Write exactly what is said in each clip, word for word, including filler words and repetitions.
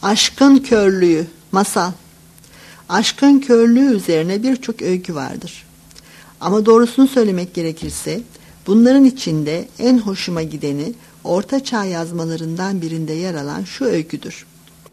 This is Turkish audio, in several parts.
Aşkın körlüğü, masal. Aşkın körlüğü üzerine birçok öykü vardır. Ama doğrusunu söylemek gerekirse, bunların içinde en hoşuma gideni Orta Çağ yazmalarından birinde yer alan şu öyküdür.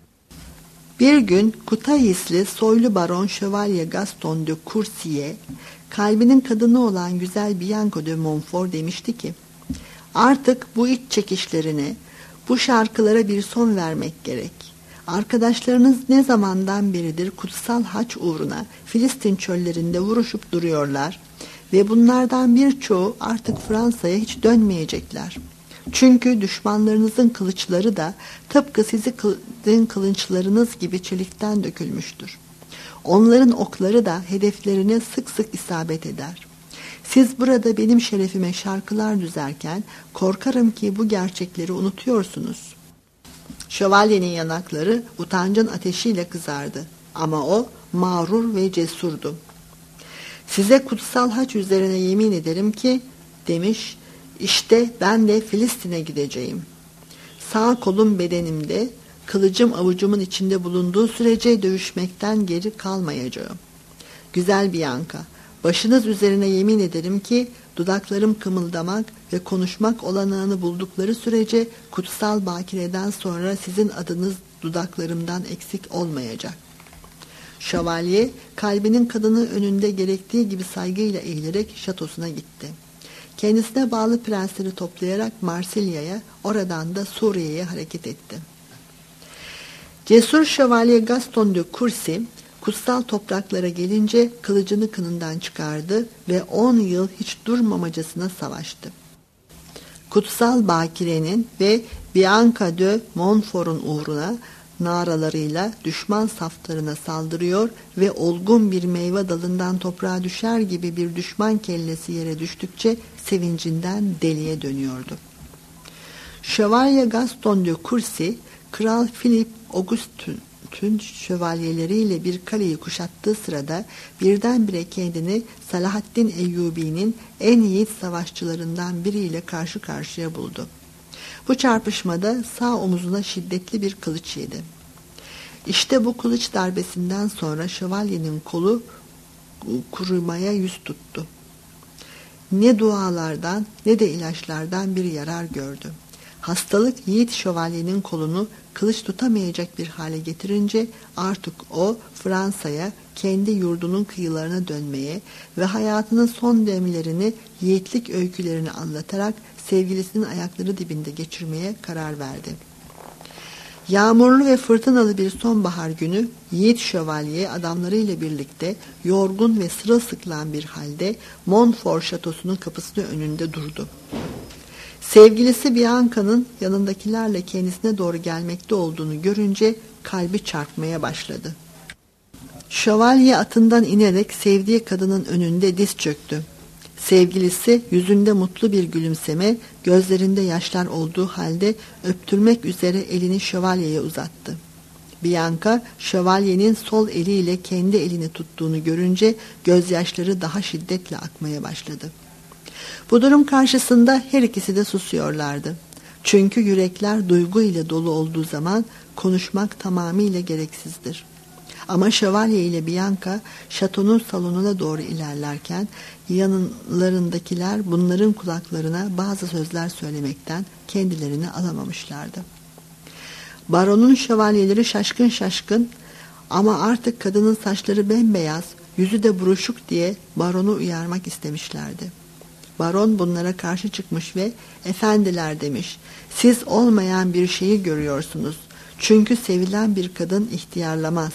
Bir gün Kutaisli soylu baron Şövalye Gaston de Courcy'ye kalbinin kadını olan güzel Bianca de Montfort demişti ki, artık bu iç çekişlerine, bu şarkılara bir son vermek gerek. Arkadaşlarınız ne zamandan beridir kutsal haç uğruna Filistin çöllerinde vuruşup duruyorlar ve bunlardan birçoğu artık Fransa'ya hiç dönmeyecekler. Çünkü düşmanlarınızın kılıçları da tıpkı sizin kılınçlarınız gibi çelikten dökülmüştür. Onların okları da hedeflerine sık sık isabet eder. Siz burada benim şerefime şarkılar düzerken korkarım ki bu gerçekleri unutuyorsunuz. Şövalyenin yanakları utancın ateşiyle kızardı ama o mağrur ve cesurdu. Size kutsal haç üzerine yemin ederim ki demiş, işte ben de Filistin'e gideceğim. Sağ kolum bedenimde, kılıcım avucumun içinde bulunduğu sürece dövüşmekten geri kalmayacağım. Güzel Bianca, başınız üzerine yemin ederim ki dudaklarım kımıldamak ve konuşmak olanağını buldukları sürece kutsal bakireden sonra sizin adınız dudaklarımdan eksik olmayacak. Şövalye kalbinin kadını önünde gerektiği gibi saygıyla eğilerek şatosuna gitti. Kendisine bağlı prensleri toplayarak Marsilya'ya, oradan da Suriye'ye hareket etti. Cesur Şövalye Gaston de Courcy, kutsal topraklara gelince kılıcını kınından çıkardı ve on yıl hiç durmamacasına savaştı. Kutsal Bakire'nin ve Bianca de Montfort'un uğruna naralarıyla düşman saflarına saldırıyor ve olgun bir meyve dalından toprağa düşer gibi bir düşman kellesi yere düştükçe sevincinden deliye dönüyordu. Şövalye Gaston de Courcy, Kral Philip Augustus'un şövalyeleriyle bir kaleyi kuşattığı sırada birdenbire kendini Salahaddin Eyyubi'nin en yiğit savaşçılarından biriyle karşı karşıya buldu. Bu çarpışmada sağ omuzuna şiddetli bir kılıç yedi. İşte bu kılıç darbesinden sonra şövalyenin kolu kurumaya yüz tuttu. Ne dualardan ne de ilaçlardan bir yarar gördü. Hastalık yiğit şövalyenin kolunu kılıç tutamayacak bir hale getirince artık o Fransa'ya, kendi yurdunun kıyılarına dönmeye ve hayatının son demlerini yiğitlik öykülerini anlatarak sevgilisinin ayakları dibinde geçirmeye karar verdi. Yağmurlu ve fırtınalı bir sonbahar günü yiğit şövalye adamlarıyla birlikte yorgun ve sırılsıklam bir halde Montfort şatosunun kapısının önünde durdu. Sevgilisi Bianca'nın yanındakilerle kendisine doğru gelmekte olduğunu görünce kalbi çarpmaya başladı. Şövalye atından inerek sevdiği kadının önünde diz çöktü. Sevgilisi yüzünde mutlu bir gülümseme, gözlerinde yaşlar olduğu halde öptürmek üzere elini şövalyeye uzattı. Bianca, şövalyenin sol eliyle kendi elini tuttuğunu görünce gözyaşları daha şiddetle akmaya başladı. Bu durum karşısında her ikisi de susuyorlardı. Çünkü yürekler duygu ile dolu olduğu zaman konuşmak tamamıyla gereksizdir. Ama şövalye ile Bianca şatonun salonuna doğru ilerlerken yanlarındakiler bunların kulaklarına bazı sözler söylemekten kendilerini alamamışlardı. Baronun şövalyeleri şaşkın şaşkın ama artık kadının saçları bembeyaz, yüzü de buruşuk diye baronu uyarmak istemişlerdi. Baron bunlara karşı çıkmış ve efendiler demiş, siz olmayan bir şeyi görüyorsunuz. Çünkü sevilen bir kadın ihtiyarlamaz.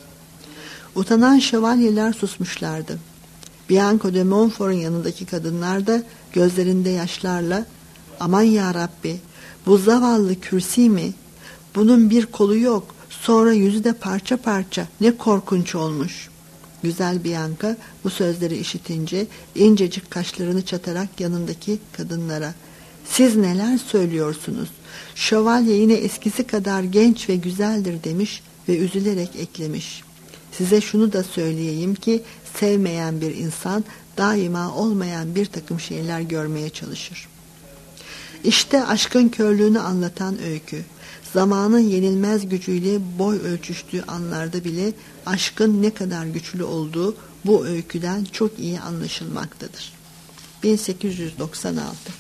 Utanan şövalyeler susmuşlardı. Bianca de Montfort'un yanındaki kadınlar da gözlerinde yaşlarla aman ya Rabbi, bu zavallı Kürsi mi? Bunun bir kolu yok, sonra yüzü de parça parça, ne korkunç olmuş. Güzel Bianca bu sözleri işitince incecik kaşlarını çatarak yanındaki kadınlara, siz neler söylüyorsunuz? Şövalye yine eskisi kadar genç ve güzeldir demiş ve üzülerek eklemiş. Size şunu da söyleyeyim ki sevmeyen bir insan daima olmayan bir takım şeyler görmeye çalışır. İşte aşkın körlüğünü anlatan öykü. zamanın yenilmez gücüyle boy ölçüştüğü anlarda bile aşkın ne kadar güçlü olduğu bu öyküden çok iyi anlaşılmaktadır. bin sekiz yüz doksan altı